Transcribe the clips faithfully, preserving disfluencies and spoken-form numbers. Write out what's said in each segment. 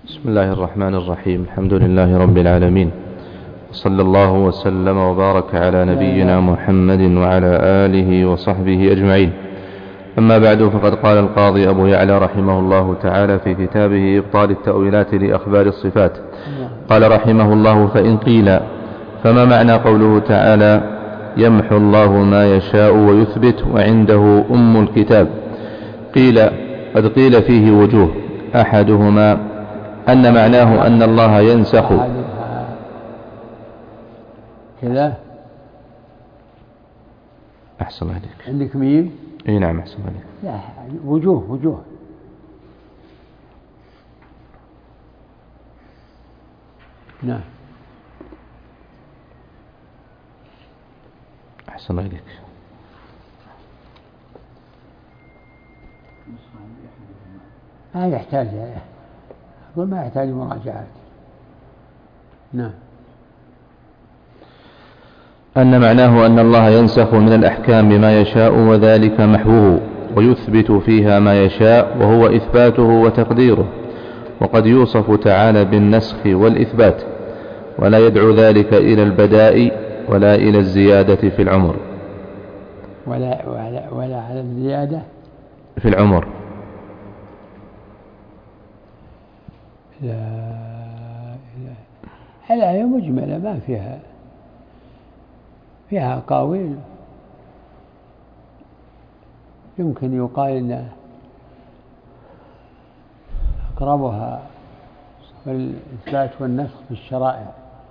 بسم الله الرحمن الرحيم. الحمد لله رب العالمين، صلى الله وسلم وبارك على نبينا محمد وعلى آله وصحبه أجمعين. أما بعد، فقد قال القاضي أبو يعلى رحمه الله تعالى في كتابه إبطال التأويلات لأخبار الصفات، قال رحمه الله: فإن قيل فما معنى قوله تعالى يمحو الله ما يشاء ويثبت وعنده أم الكتاب؟ قيل: قد قيل فيه وجوه، أحدهما أن معناه أن الله ينسخ كذا. أحسن عليك. عندك ميم؟ أي نعم، أحسن عليك. لا، وجوه وجوه. نعم، أحسن عليك. ما يحتاج، أقول ما يحتاج مراجعات. نعم. أن معناه أن الله ينسخ من الأحكام بما يشاء وذلك محوه، ويثبت فيها ما يشاء وهو إثباته وتقديره. وقد يوصف تعالى بالنسخ والإثبات، ولا يدعو ذلك إلى البداء ولا إلى الزيادة في العمر ولا, ولا, ولا على الزيادة في العمر. لا إله. الآية مجملة ما فيها فيها أقاويل. يمكن يقال إن أقربها الإثبات والنسخ في الشرائع،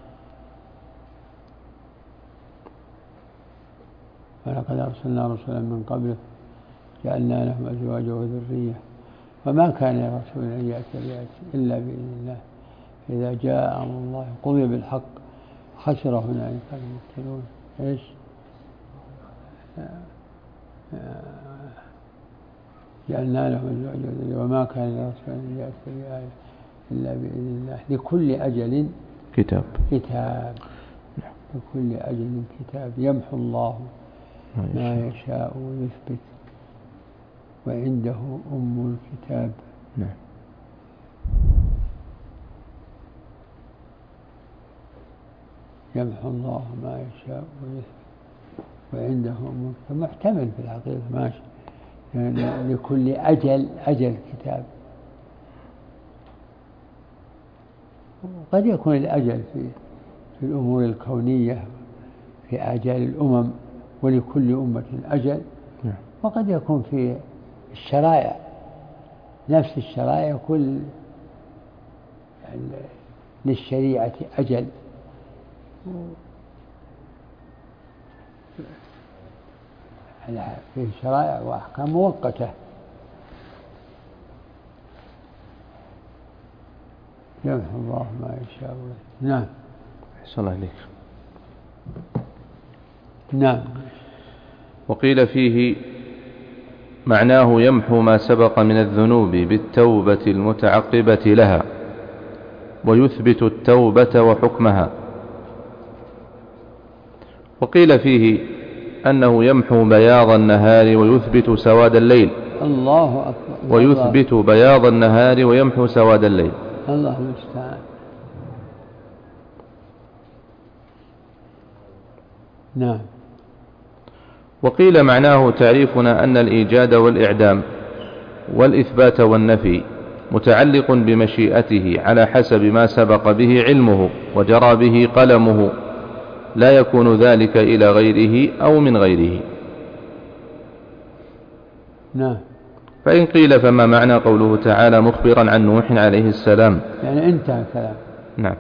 ولقد أرسلنا رسلا من قبله جعلنا لهم أزواجا وذرية وما كان لرسول أن يأتي بآية إلا بإذن الله إذا جاء أمر الله قضي بالحق خسر هنالك المبطلون. إيش؟ جعلنا لهم أزواجا وذرية وما كان لرسول أن يأتي بآية إلا بإذن الله لكل أجل كتاب كتاب لكل أجل كتاب يمحو الله ما يشاء ويثبت وعنده أم الكتاب. نعم. يمحو الله ما يشاء ويثبت وعنده أم الكتاب محتمل في الحقيقة، ماشي، يعني لكل أجل أجل كتاب. قد يكون الأجل في في الأمور الكونية في آجال الأمم ولكل أمة أجل، وقد يكون في الشرائع نفس الشرائع كل للشريعة أجل. في شرائع وأحكام مؤقتة. يمحو الله ما يشاء. نعم. أحسن الله عليك. نعم. وقيل فيه معناه يمحو ما سبق من الذنوب بالتوبة المتعقبة لها، ويثبت التوبة وحكمها. وقيل فيه أنه يمحو بياض النهار ويثبت سواد الليل. الله أكبر. ويثبت بياض النهار ويمحو سواد الليل. الله المستعان. نعم. وقيل معناه تعريفنا أن الإيجاد والإعدام والإثبات والنفي متعلق بمشيئته على حسب ما سبق به علمه وجرى به قلمه، لا يكون ذلك إلى غيره أو من غيره. نعم. فإن قيل فما معنى قوله تعالى مخبرا عن نوح عليه السلام؟ يعني انتهى الكلام. نعم.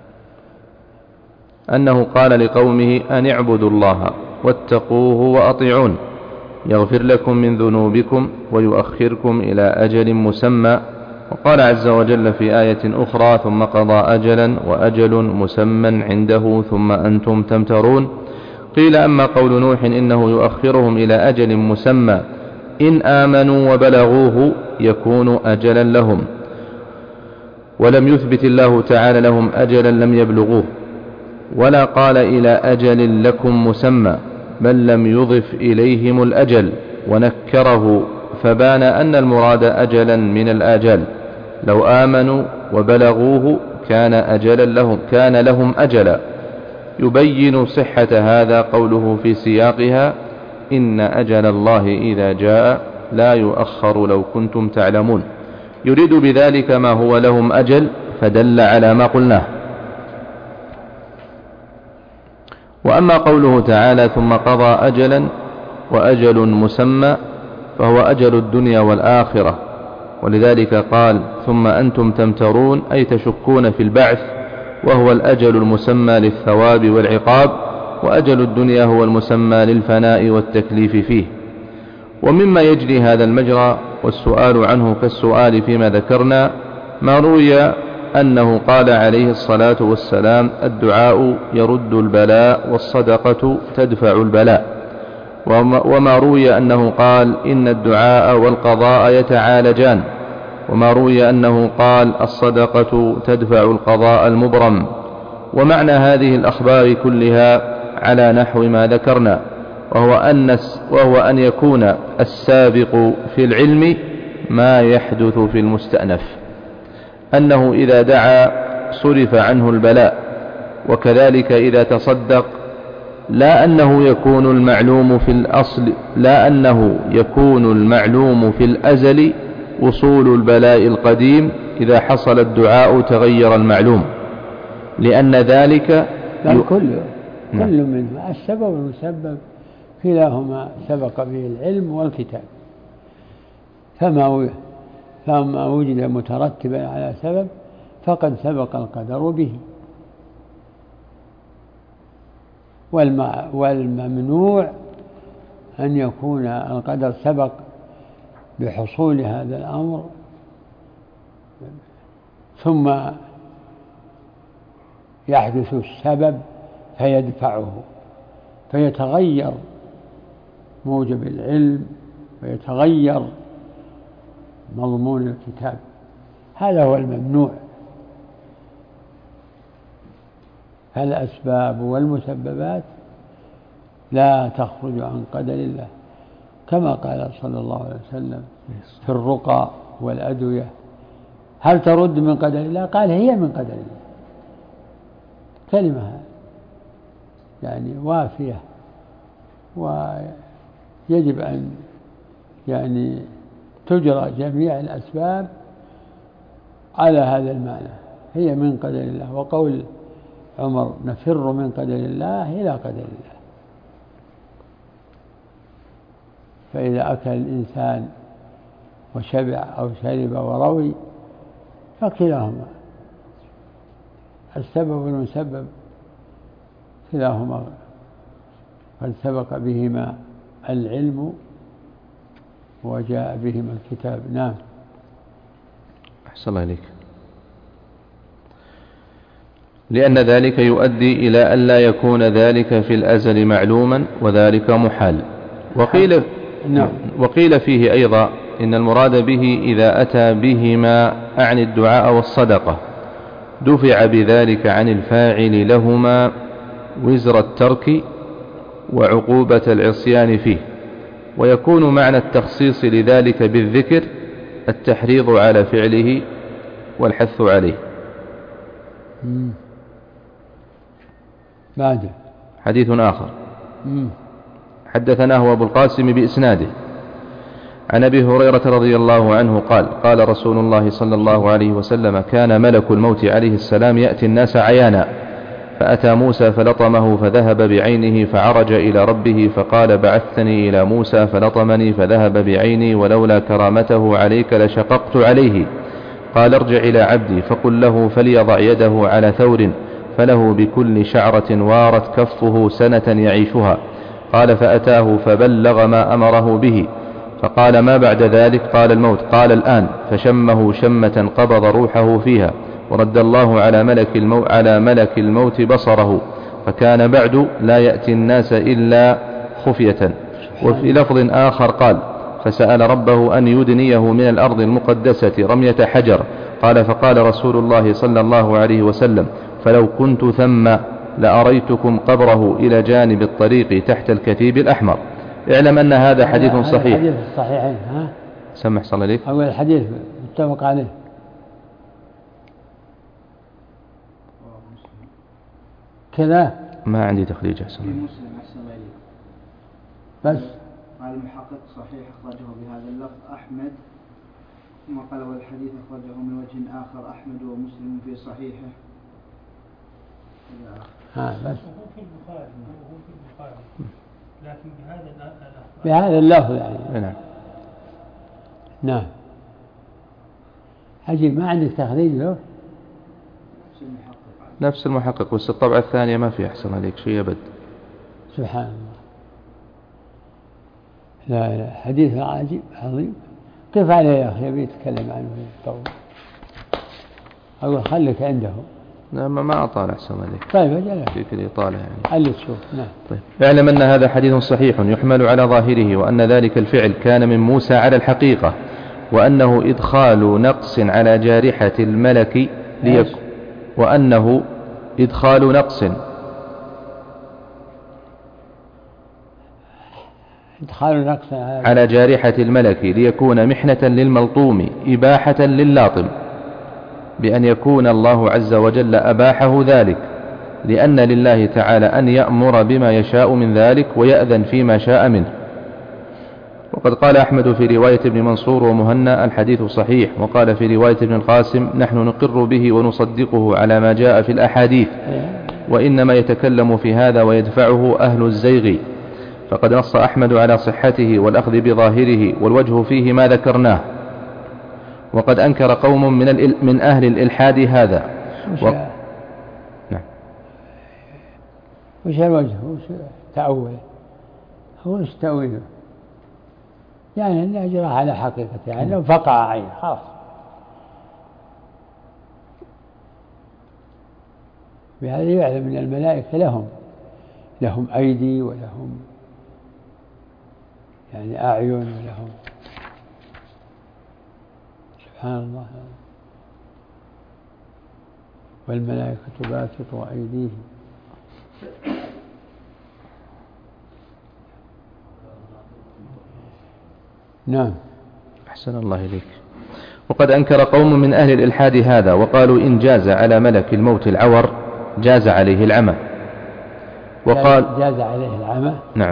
أنه قال لقومه أن اعبدوا الله واتقوه وأطيعون يغفر لكم من ذنوبكم ويؤخركم إلى أجل مسمى. وقال عز وجل في آية أخرى ثم قضى أجلا وأجل مسمى عنده ثم أنتم تمترون. قيل أما قول نوح إنه يؤخرهم إلى أجل مسمى إن آمنوا وبلغوه يكون أجلا لهم، ولم يثبت الله تعالى لهم أجلا لم يبلغوه، ولا قال إلى أجل لكم مسمى، بل لم يضف إليهم الأجل ونكره، فبان أن المراد أجلا من الآجال. لو آمنوا وبلغوه كان أجلا لهم كان لهم أجلا. يبين صحة هذا قوله في سياقها: إن أجل الله إذا جاء لا يؤخر لو كنتم تعلمون، يريد بذلك ما هو لهم أجل، فدل على ما قلناه. وأما قوله تعالى: ثم قضى أجلا وأجل مسمى، فهو أجل الدنيا والآخرة، ولذلك قال: ثم أنتم تمترون، أي تشكون في البعث، وهو الأجل المسمى للثواب والعقاب، وأجل الدنيا هو المسمى للفناء والتكليف فيه. ومما يجري هذا المجرى والسؤال عنه كالسؤال فيما ذكرنا ما روي أنه قال عليه الصلاة والسلام: الدعاء يرد البلاء والصدقة تدفع البلاء. وما روي أنه قال: إن الدعاء والقضاء يتعالجان. وما روي أنه قال: الصدقة تدفع القضاء المبرم. ومعنى هذه الأخبار كلها على نحو ما ذكرنا، وهو أن, وهو أن يكون السابق في العلم ما يحدث في المستأنف، أنه إذا دعا صرف عنه البلاء، وكذلك إذا تصدق، لا أنه يكون المعلوم في الأصل لا أنه يكون المعلوم في الأزل وصول البلاء القديم، إذا حصل الدعاء تغير المعلوم، لأن ذلك ي... كل كل منه السبب والمسبب كلاهما سبق به العلم والكتاب، فما فما وجد مترتبا على سبب فقد سبق القدر به. والممنوع أن يكون القدر سبق بحصول هذا الأمر ثم يحدث السبب فيدفعه، فيتغير موجب العلم ويتغير مضمون الكتاب. هذا هو الممنوع. الأسباب والمسببات لا تخرج عن قدر الله، كما قال صلى الله عليه وسلم في الرقى والأدوية: هل ترد من قدر الله؟ قال: هي من قدر الله. كلمة يعني وافية، ويجب أن يعني تجرى جميع الأسباب على هذا المعنى، هي من قدر الله. وقول عمر: نفر من قدر الله إلى قدر الله. فإذا أكل الإنسان وشبع أو شرب وروي فكلاهما السبب والمسبب كلاهما قد سبق بهما العلم وجاء بهما الكتاب. نعم. أحسن الله إليك. لأن ذلك يؤدي إلى أن لا يكون ذلك في الأزل معلوما، وذلك محال. وقيل, نعم. وقيل فيه أيضا إن المراد به إذا أتى بهما عن الدعاء والصدقة دفع بذلك عن الفاعل لهما وزر الترك وعقوبة العصيان فيه. ويكون معنى التخصيص لذلك بالذكر التحريض على فعله والحث عليه. مم. بعد حديث آخر مم. حدثناه أبو القاسم بإسناده عن أبي هريرة رضي الله عنه قال: قال رسول الله صلى الله عليه وسلم: كان ملك الموت عليه السلام يأتي الناس عيانا، فأتى موسى فلطمه فذهب بعينه، فعرج إلى ربه فقال: بعثتني إلى موسى فلطمني فذهب بعيني، ولولا كرامته عليك لشققت عليه. قال: ارجع إلى عبدي فقل له فليضع يده على ثور فله بكل شعرة وارت كفه سنة يعيشها. قال: فأتاه فبلغ ما أمره به، فقال: ما بعد ذلك؟ قال: الموت. قال: الآن. فشمه شمة قبض روحه فيها، ورد الله على ملك الموت, على ملك الموت بصره، فكان بعد لا يأتي الناس إلا خفية. وفي لفظ آخر قال: فسأل ربه أن يدنيه من الأرض المقدسة رمية حجر. قال: فقال رسول الله صلى الله عليه وسلم: فلو كنت ثم لأريتكم قبره إلى جانب الطريق تحت الكثيب الأحمر. اعلم أن هذا حديث صحيح. حديث الصحيحين. ها؟ سمح صلى عليك. أول الحديث متفق عليه. كذا ما عندي تخريج أحسن. في مسلم أحسن غيره. بس قال المحقق صحيح أخرجه بهذا اللفظ أحمد، ثم قال والحديث أخرجه من وجه آخر أحمد ومسلم في صحيحه. ها بس. هو في البخاري هو في البخاري لكن بهذا اللفظ. بهذا اللفظ يعني. نعم. نعم. عجيب ما عندك تخريج له؟ نفس المحقق بس الطبعة الثانية ما في أحسن عليك شيء أبد. سبحان الله. لا لا حديث عجيب عظيم. كيف عليه يا أخي يبي يتكلم عنه طول. أقول خليك عنده. لا ما أطال أحسن عليك. طيب أجل. فيك الإطالة يعني. علي تشوف. نعم. طيب. اعلم أن هذا حديث صحيح يحمل على ظاهره وأن ذلك الفعل كان من موسى على الحقيقة وأنه إدخال نقص على جارحة الملك ليك وأنه إدخال نقص إدخال نقص على جارحة الملك ليكون محنة للملطوم إباحة للاطم بأن يكون الله عز وجل أباحه ذلك لأن لله تعالى أن يأمر بما يشاء من ذلك ويأذن فيما شاء منه. وقد قال أحمد في رواية ابن منصور ومهنا الحديث صحيح، وقال في رواية ابن القاسم نحن نقر به ونصدقه على ما جاء في الأحاديث، وإنما يتكلم في هذا ويدفعه أهل الزيغ. فقد نص أحمد على صحته والأخذ بظاهره والوجه فيه ما ذكرناه. وقد أنكر قوم من, من أهل الإلحاد هذا. و... نعم. وش الوجه وش تأوله هو وش تأويله يعني أنه أجرى على حقيقته يعني لو فقع عين خلاص بهذا يعلم من الملائكة لهم لهم أيدي ولهم يعني أعين ولهم سبحان الله والملائكة باسطوا أيديهم. نعم. أحسن الله إليك. وقد أنكر قوم من أهل الإلحاد هذا وقالوا إن جاز على ملك الموت العور جاز عليه العمى. وقال جاز عليه العمى. نعم.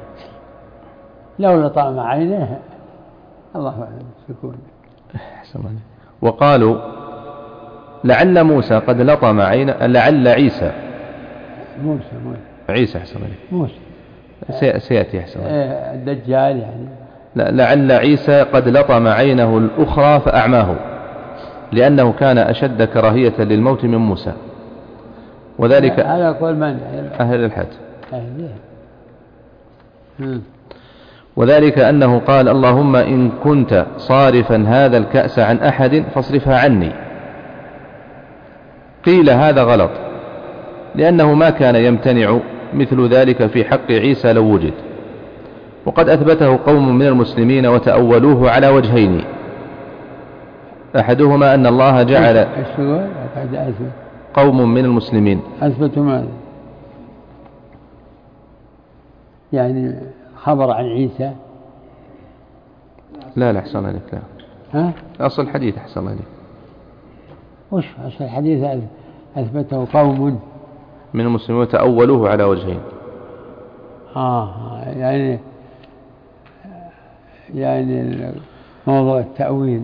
لو لطام عينه الله أعلم سكون. أحسن الله. وقالوا لعل موسى قد لطم عين لعل عيسى موسى موسى عيسى أحسن الله. موسى سيأتي أحسن الله. الدجال يعني لعل عيسى قد لطم عينه الأخرى فأعماه لأنه كان أشد كراهية للموت من موسى. وذلك هذا قول من أهل الحد. أهل وذلك أنه قال اللهم إن كنت صارفا هذا الكأس عن أحد فاصرفها عني. قيل هذا غلط لأنه ما كان يمتنع مثل ذلك في حق عيسى لو وجد. وقد أثبته قوم من المسلمين وتأولوه على وجهين. أحدهما أن الله جعل قوم من المسلمين أثبتوا ماذا يعني خبر عن عيسى لا لا أحسن عليك لا ها؟ أصل الحديث أحسن عليك وش أصل الحديث أثبته قوم من المسلمين وتأولوه على وجهين. آه يعني يعني موضوع التأويل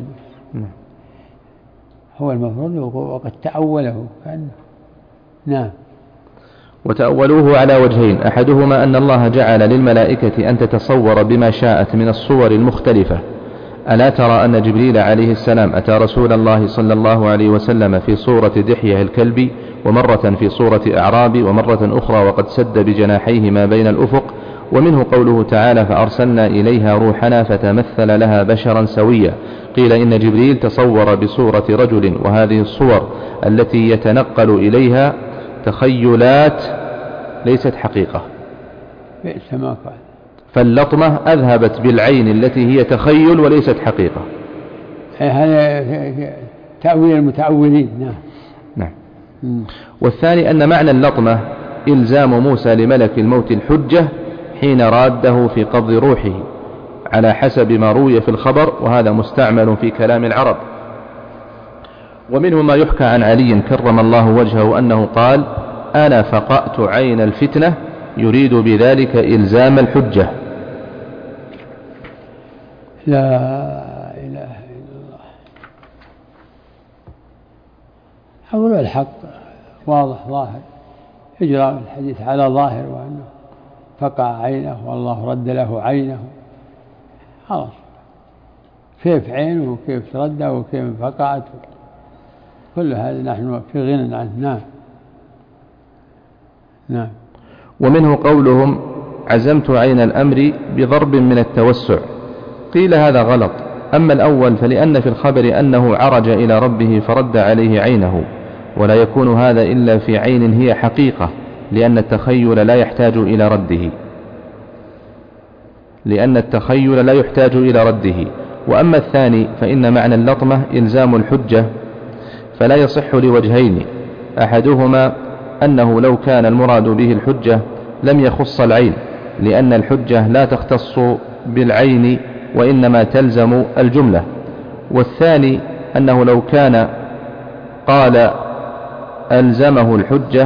هو المفروض وقد تأوله كان. نعم. وتأولوه على وجهين أحدهما أن الله جعل للملائكة أن تتصور بما شاءت من الصور المختلفة. ألا ترى أن جبريل عليه السلام أتى رسول الله صلى الله عليه وسلم في صورة دحية الكلب ومرة في صورة أعراب ومرة أخرى وقد سد بجناحيه ما بين الأفق. ومنه قوله تعالى فأرسلنا إليها روحنا فتمثل لها بشرا سويا. قيل إن جبريل تصور بصورة رجل وهذه الصور التي يتنقل إليها تخيلات ليست حقيقة بئس ما قال. فاللطمة أذهبت بالعين التي هي تخيل وليست حقيقة. هذا تأويل المتأولين. نعم. نعم. والثاني أن معنى اللطمة إلزام موسى لملك الموت الحجة حين راده في قبض روحه على حسب ما روي في الخبر، وهذا مستعمل في كلام العرب. ومنه ما يحكى عن علي كرم الله وجهه أنه قال أنا فقأت عين الفتنة يريد بذلك إلزام الحجة. لا إله إلا الله. أقول الحق واضح ظاهر، إجراء الحديث على ظاهر، وأنه فقع عينه والله رد له عينه، خلاص كيف عينه وكيف رد وكيف فقعت، كل هذا نحن في غنى عنه. نعم نعم. ومنه قولهم عزمت عين الأمر بضرب من التوسع، قيل هذا غلط. أما الأول فلأن في الخبر أنه عرج إلى ربه فرد عليه عينه، ولا يكون هذا إلا في عين هي حقيقة، لأن التخيل لا يحتاج إلى رده لأن التخيل لا يحتاج إلى رده وأما الثاني فإن معنى اللطمة إلزام الحجة، فلا يصح لوجهين: أحدهما أنه لو كان المراد به الحجة لم يخص العين، لأن الحجة لا تختص بالعين وإنما تلزم الجملة. والثاني أنه لو كان قال ألزمه الحجة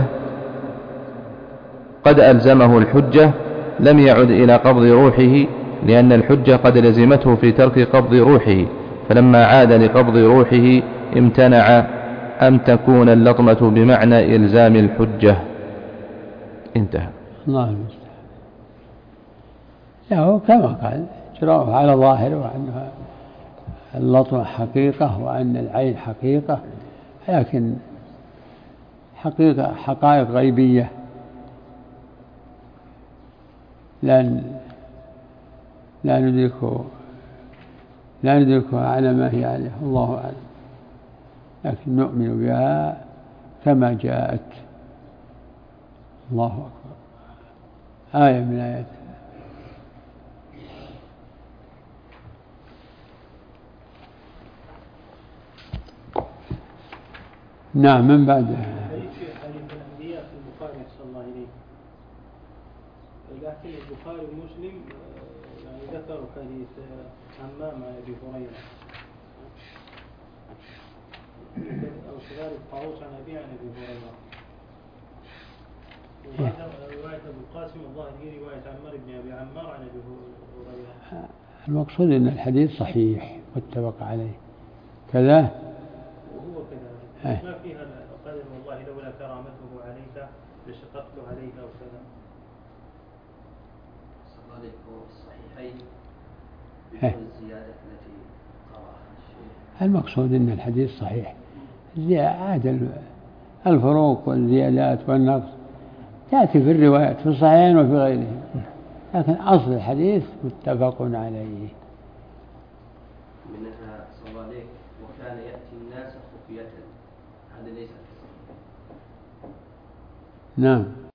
قد ألزمه الحجة لم يعد إلى قبض روحه، لأن الحجة قد لزمته في ترك قبض روحه، فلما عاد لقبض روحه امتنع أن تكون اللطمة بمعنى إلزام الحجة. انتهى. الله المستعان. له كما قال جراءه على ظاهر، وأنها اللطمة حقيقة وأن العين حقيقة، لكن حقيقة حقائق غيبية لا لا ندركه لا ندركها على ما هي عليه، الله أعلم، لكن نؤمن بها كما جاءت. الله أكبر. آية من آيات. نعم. من بعد حديث الأنبياء في البخاري صلى الله عليه، لكن البخاري ومسلم يعني ذكروا حديث همام عن أبي هريرة أو شغال الطاووس عن أبي عن أبي هريرة، ورواية أبو القاسم الظاهر هي رواية عمار بن أبي عمار عن أبي هريرة. المقصود أن الحديث صحيح متفق عليه كذا، وهو كذا ما فيها قال والله لولا كرامته عليك لشققت عليك أو كذا. صلى الصحيحين بدون الزيادة التي قرأها الشيخ. المقصود أن الحديث صحيح، عاد الفروق والزيادات والنقص تأتي في الروايات في الصحيحين وفي غيرهم، لكن أصل الحديث متفق عليه. منها صلى الله عليه وكان يأتي الناس خفية، هذا ليس في الصحيح. نعم.